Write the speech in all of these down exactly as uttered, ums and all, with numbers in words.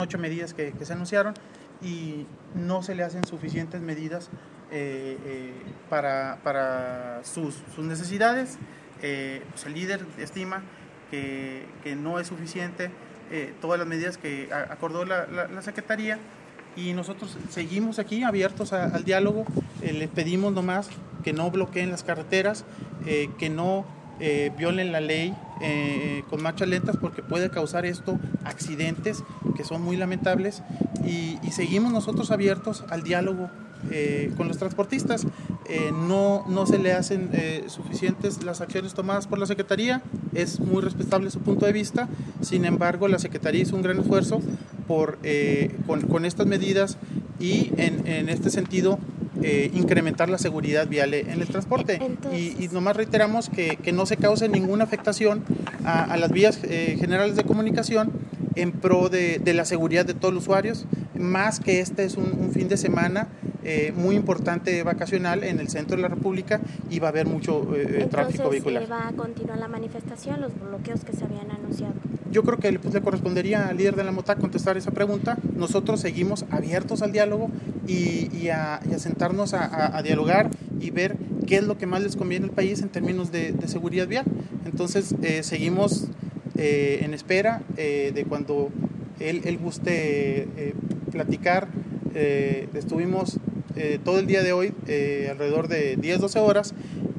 ocho medidas que, que se anunciaron y no se le hacen suficientes medidas eh, eh, para, para sus, sus necesidades. Eh, pues el líder estima que, que no es suficiente eh, todas las medidas que acordó la, la, la Secretaría, y nosotros seguimos aquí abiertos a, al diálogo. Eh, les pedimos nomás que no bloqueen las carreteras, eh, que no eh, violen la ley eh, con marchas lentas, porque puede causar esto accidentes que son muy lamentables, y, y seguimos nosotros abiertos al diálogo eh, con los transportistas. Eh, no, no se le hacen eh, suficientes las acciones tomadas por la Secretaría, es muy respetable su punto de vista. Sin embargo, la Secretaría hizo un gran esfuerzo por, eh, con, con estas medidas y en, en este sentido eh, incrementar la seguridad vial en el transporte. Entonces, y, y nomás reiteramos que, que no se cause ninguna afectación a, a las vías eh, generales de comunicación en pro de, de la seguridad de todos los usuarios, más que este es un, un fin de semana eh, muy importante vacacional en el centro de la República y va a haber mucho eh, tráfico vehicular. Entonces, ¿va a continuar la manifestación, los bloqueos que se habían anunciado? Yo creo que pues, le correspondería al líder de la MOTAC contestar esa pregunta. Nosotros seguimos abiertos al diálogo y, y, a, y a sentarnos a, a, a dialogar y ver qué es lo que más les conviene al país en términos de, de seguridad vial. Entonces, eh, seguimos eh, en espera eh, de cuando él, él guste eh, platicar. Eh, estuvimos eh, todo el día de hoy, eh, alrededor de diez a doce horas,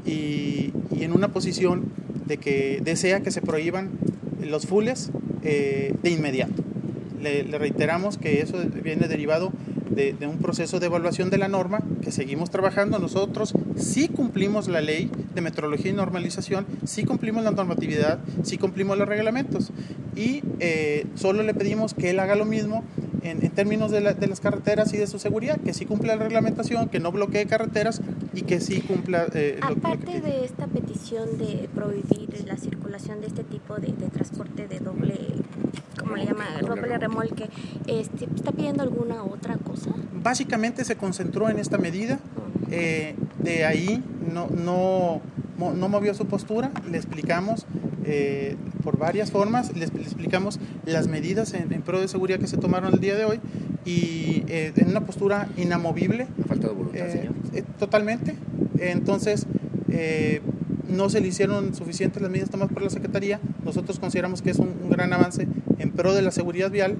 y, y en una posición de que desea que se prohíban los fules eh, de inmediato. Le, le reiteramos que eso viene derivado de, de un proceso de evaluación de la norma que seguimos trabajando. Nosotros sí cumplimos la ley de metrología y normalización, sí cumplimos la normatividad, sí cumplimos los reglamentos, y eh, solo le pedimos que él haga lo mismo en, en términos de, la, de las carreteras y de su seguridad, que sí cumpla la reglamentación, que no bloquee carreteras y que sí cumpla... Eh, Aparte lo, lo que... de esta petición de prohibir la circulación de este tipo de, de transporte de doble, ¿cómo le llama? Doble remolque, este, ¿está pidiendo alguna otra cosa? Básicamente se concentró en esta medida, eh, de ahí no, no, no movió su postura. Le explicamos eh, por varias formas, le, le explicamos las medidas en, en pro de seguridad que se tomaron el día de hoy, y eh, en una postura inamovible. ¿Ha faltado voluntad, eh, señor? Eh, totalmente. Entonces, eh, no se le hicieron suficientes las medidas tomadas por la Secretaría. Nosotros consideramos que es un, un gran avance en pro de la seguridad vial,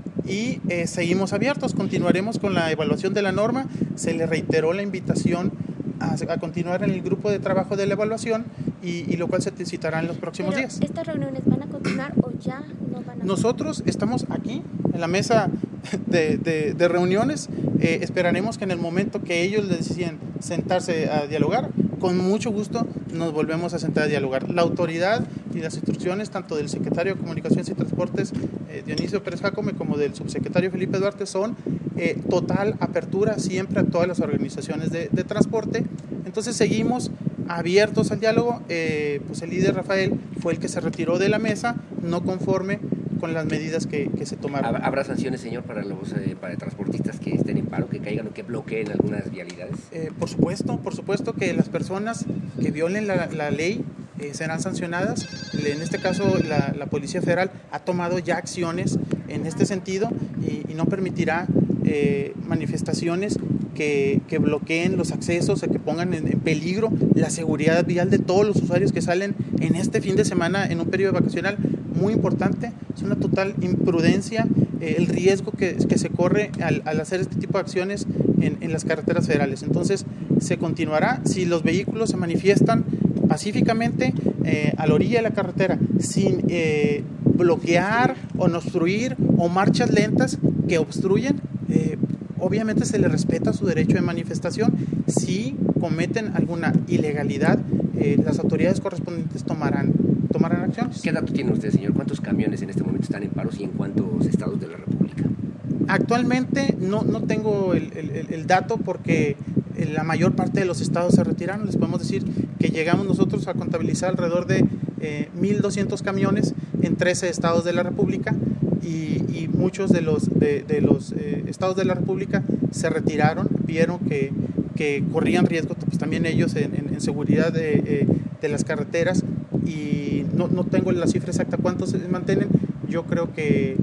y eh, seguimos abiertos, continuaremos con la evaluación de la norma. Se le reiteró la invitación a, a continuar en el grupo de trabajo de la evaluación, y, y lo cual se te citará en los próximos Pero, días. ¿estas reuniones van a continuar o ya no van a? Nosotros estamos aquí en la mesa de, de, de reuniones. Eh, esperaremos que en el momento que ellos deciden sentarse a dialogar, con mucho gusto nos volvemos a sentar a dialogar. La autoridad y las instrucciones tanto del secretario de Comunicaciones y Transportes, eh, Dionisio Pérez Jacome, como del subsecretario Felipe Duarte son eh, total apertura siempre a todas las organizaciones de, de transporte. Entonces seguimos abiertos al diálogo. Eh, pues el líder Rafael fue el que se retiró de la mesa, no conforme con las medidas que, que se tomaron. ¿Habrá sanciones, señor, para los eh, para transportistas que estén en paro, que caigan o que bloqueen algunas vialidades? Eh, por supuesto, por supuesto que las personas que violen la, la ley eh, serán sancionadas. En este caso, la, la Policía Federal ha tomado ya acciones en este sentido, y, y no permitirá eh, manifestaciones que, que bloqueen los accesos o que pongan en, en peligro la seguridad vial de todos los usuarios que salen en este fin de semana en un periodo vacacional muy importante. Es una total imprudencia eh, el riesgo que, que se corre al, al hacer este tipo de acciones en, en las carreteras federales. Entonces se continuará. Si los vehículos se manifiestan pacíficamente eh, a la orilla de la carretera sin eh, bloquear o obstruir, o marchas lentas que obstruyen, eh, obviamente se les respeta su derecho de manifestación. Si cometen alguna ilegalidad, eh, las autoridades correspondientes tomarán tomarán acciones. ¿Qué dato tiene usted, señor? ¿Cuántos camiones en este momento están en paros y en cuántos estados de la República? Actualmente no, no tengo el, el, el dato, porque la mayor parte de los estados se retiraron. Les podemos decir que llegamos nosotros a contabilizar alrededor de eh, mil doscientos camiones en trece estados de la República, y, y muchos de los, de, de los eh, estados de la República se retiraron, vieron que, que corrían riesgo pues, también ellos en, en, en seguridad de, eh, de las carreteras, y no, no tengo la cifra exacta cuántos se mantienen. Yo creo que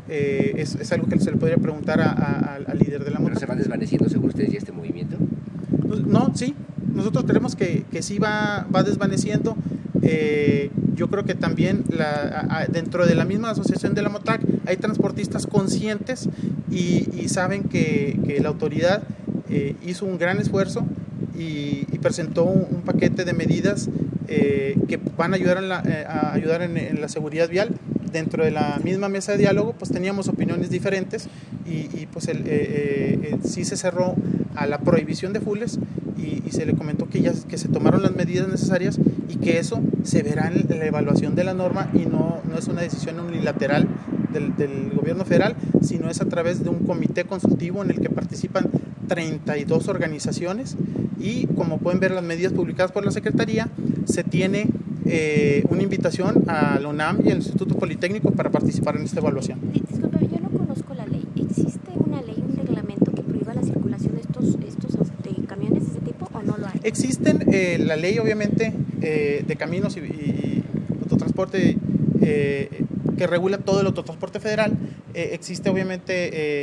eh, es, es algo que se le podría preguntar a, a, al líder de la MOTAC. ¿Pero se va desvaneciendo según ustedes ya este movimiento? No, sí, nosotros creemos que, que sí va, va desvaneciendo. Eh, yo creo que también la, a, dentro de la misma asociación de la MOTAC hay transportistas conscientes y, y saben que, que la autoridad eh, hizo un gran esfuerzo y, y presentó un, un paquete de medidas eh, que van a ayudar, en la, eh, a ayudar en, en la seguridad vial. Dentro de la misma mesa de diálogo pues teníamos opiniones diferentes y, y pues el, eh, eh, sí se cerró a la prohibición de fules y, y se le comentó que ya que se tomaron las medidas necesarias y que eso se verá en la evaluación de la norma y no, no es una decisión unilateral del, del gobierno federal, sino es a través de un comité consultivo en el que participan treinta y dos organizaciones y como pueden ver las medidas publicadas por la Secretaría, se tiene eh, una invitación a la UNAM y al Instituto Politécnico para participar en esta evaluación. Disculpe, yo no conozco la ley. ¿Existe una ley, un reglamento que prohíba la circulación de estos, estos de camiones de ese tipo o no lo hay? Existen eh, la ley obviamente eh, de caminos y, y autotransporte eh, que regula todo el autotransporte federal. Eh, existe obviamente eh,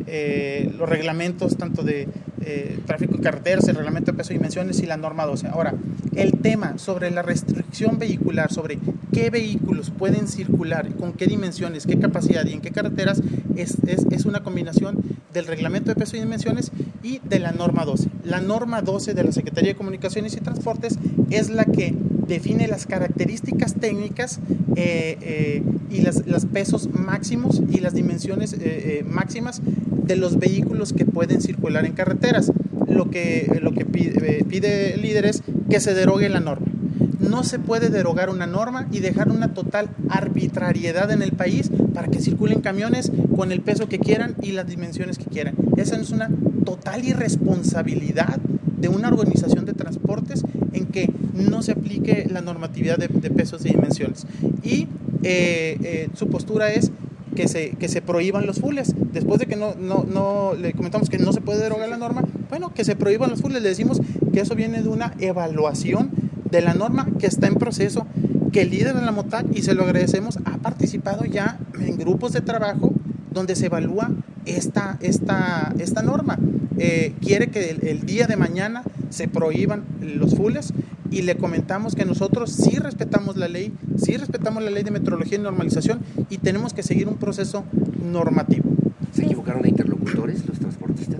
eh, los reglamentos tanto de eh, tráfico de carreteras, el reglamento de peso y dimensiones y la norma doce. Ahora, el tema sobre la restricción vehicular, sobre qué vehículos pueden circular, con qué dimensiones, qué capacidad y en qué carreteras, es, es, es una combinación del reglamento de peso y dimensiones y de la norma doce. La norma doce de la Secretaría de Comunicaciones y Transportes es la que define las características técnicas eh, eh, y las, los pesos máximos y las dimensiones eh, eh, máximas de los vehículos que pueden circular en carreteras. Lo que, lo que pide, eh, pide el líder es que se derogue la norma. No se puede derogar una norma y dejar una total arbitrariedad en el país para que circulen camiones con el peso que quieran y las dimensiones que quieran. Esa es una total irresponsabilidad de una organización de transportes en que no se aplique la normatividad de, de pesos y dimensiones. Y eh, eh, su postura es que se, que se prohíban los fules. Después de que no, no, no le comentamos que no se puede derogar la norma, bueno, que se prohíban los fules. Le decimos que eso viene de una evaluación de la norma que está en proceso, que el líder de la MOTAC, y se lo agradecemos, ha participado ya en grupos de trabajo donde se evalúa esta, esta, esta norma. Eh, quiere que el, el día de mañana se prohíban los fules y le comentamos que nosotros sí respetamos la ley, sí respetamos la ley de metrología y normalización y tenemos que seguir un proceso normativo. ¿Se equivocaron de interlocutores los transportistas?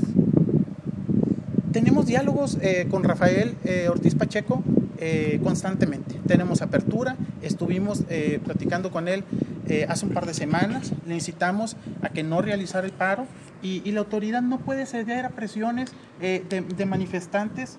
Tenemos diálogos eh, con Rafael eh, Ortiz Pacheco eh, constantemente. Tenemos apertura, estuvimos eh, platicando con él eh, hace un par de semanas, le incitamos a que no realizara el paro y, y la autoridad no puede ceder a presiones eh, de, de manifestantes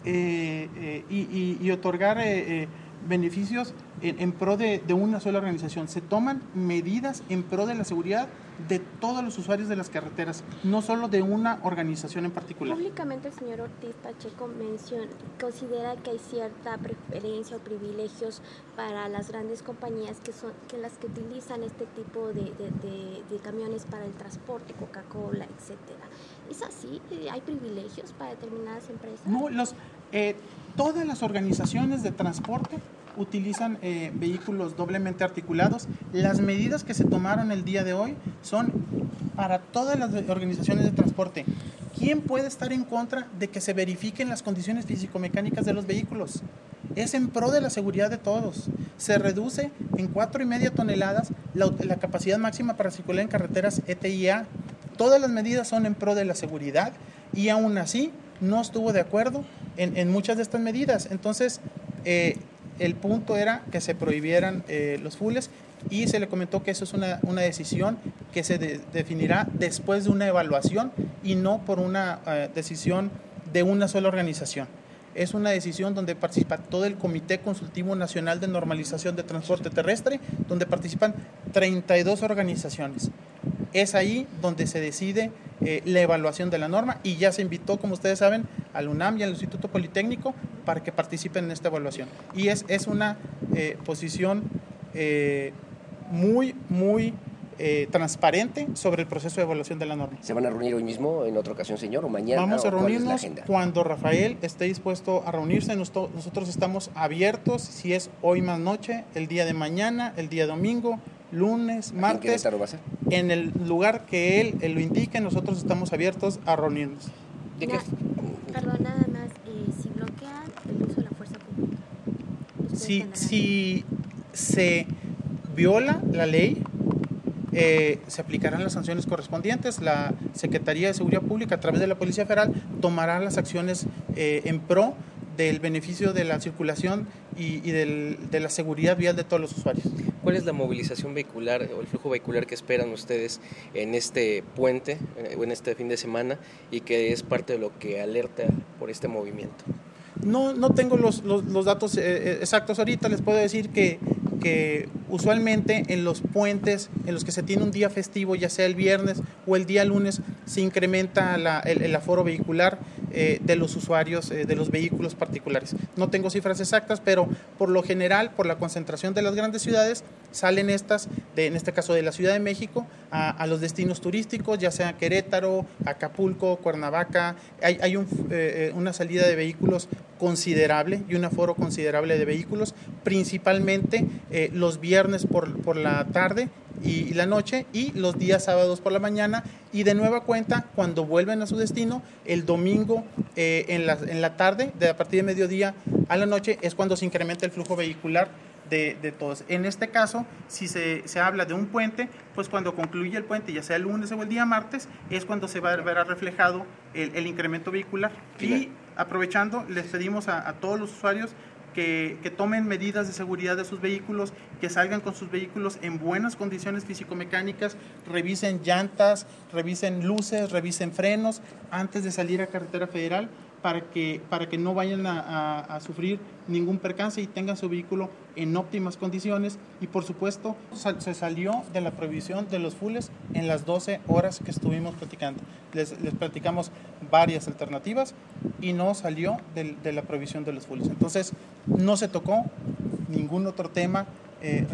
eh, eh, y, y, y otorgar eh, eh, beneficios en, en pro de, de una sola organización. Se toman medidas en pro de la seguridad de todos los usuarios de las carreteras, no solo de una organización en particular. Públicamente el señor Ortiz Pacheco menciona, considera que hay cierta preferencia o privilegios para las grandes compañías que son que las que utilizan este tipo de, de, de, de camiones para el transporte, Coca-Cola, etcétera. ¿Es así? ¿Hay privilegios para determinadas empresas? No, los, eh, todas las organizaciones de transporte utilizan eh, vehículos doblemente articulados. Las medidas que se tomaron el día de hoy son para todas las organizaciones de transporte. ¿Quién puede estar en contra de que se verifiquen las condiciones físico-mecánicas de los vehículos? Es en pro de la seguridad de todos. Se reduce en cuatro y media toneladas la, la capacidad máxima para circular en carreteras E T I A. Todas las medidas son en pro de la seguridad y aún así no estuvo de acuerdo en, en muchas de estas medidas. Entonces, eh, el punto era que se prohibieran eh, los fules y se le comentó que eso es una, una decisión que se de, definirá después de una evaluación y no por una uh, decisión de una sola organización. Es una decisión donde participa todo el Comité Consultivo Nacional de Normalización de Transporte Terrestre, donde participan treinta y dos organizaciones. Es ahí donde se decide eh, la evaluación de la norma y ya se invitó, como ustedes saben, al UNAM y al Instituto Politécnico para que participen en esta evaluación. Y es, es una eh, posición eh, muy, muy eh, transparente sobre el proceso de evaluación de la norma. ¿Se van a reunir hoy mismo en otra ocasión, señor, o mañana? Vamos a reunirnos ¿cuál es la agenda? Cuando Rafael esté dispuesto a reunirse. Nosotros estamos abiertos, si es hoy más noche, el día de mañana, el día domingo, lunes, martes. ¿En Querétaro va a ser? En el lugar que él, él lo indique, nosotros estamos abiertos a reunirnos. ¿De Na- qué? Perdón, nada más, eh, si bloquean el uso de la fuerza pública. ¿ustedes Si, tendrán- si se viola la ley, eh, se aplicarán las sanciones correspondientes. La Secretaría de Seguridad Pública, a través de la Policía Federal, tomará las acciones eh, en pro del beneficio de la circulación y, y del, de la seguridad vial de todos los usuarios. ¿Cuál es la movilización vehicular o el flujo vehicular que esperan ustedes en este puente eh, o en este fin de semana y que es parte de lo que alerta por este movimiento? No, no tengo los, los, los datos eh, exactos ahorita. Les puedo decir que, que usualmente en los puentes en los que se tiene un día festivo, ya sea el viernes o el día lunes, se incrementa la, el, el aforo vehicular eh, de los usuarios eh, de los vehículos particulares. No tengo cifras exactas, pero por lo general, por la concentración de las grandes ciudades, salen estas, de, en este caso de la Ciudad de México, a, a los destinos turísticos, ya sea Querétaro, Acapulco, Cuernavaca. Hay, hay un, eh, una salida de vehículos considerable y un aforo considerable de vehículos, principalmente eh, los viernes por, por la tarde y, y la noche, y los días sábados por la mañana, y de nueva cuenta cuando vuelven a su destino el domingo eh, en, la, en la tarde, de a partir de mediodía a la noche, es cuando se incrementa el flujo vehicular de, de todos. En este caso, si se, se habla de un puente, pues cuando concluye el puente, ya sea el lunes o el día martes, es cuando se va a ver reflejado el, el incremento vehicular. Y aprovechando, les pedimos a, a todos los usuarios que, que tomen medidas de seguridad de sus vehículos, que salgan con sus vehículos en buenas condiciones físico-mecánicas, revisen llantas, revisen luces, revisen frenos antes de salir a carretera federal, para que, para que no vayan a, a, a sufrir ningún percance y tengan su vehículo en óptimas condiciones. Y por supuesto, sal, se salió de la prohibición de los fules en las doce horas que estuvimos platicando. Les, les platicamos varias alternativas y no salió de, de la prohibición de los fules. Entonces, no se tocó ningún otro tema eh,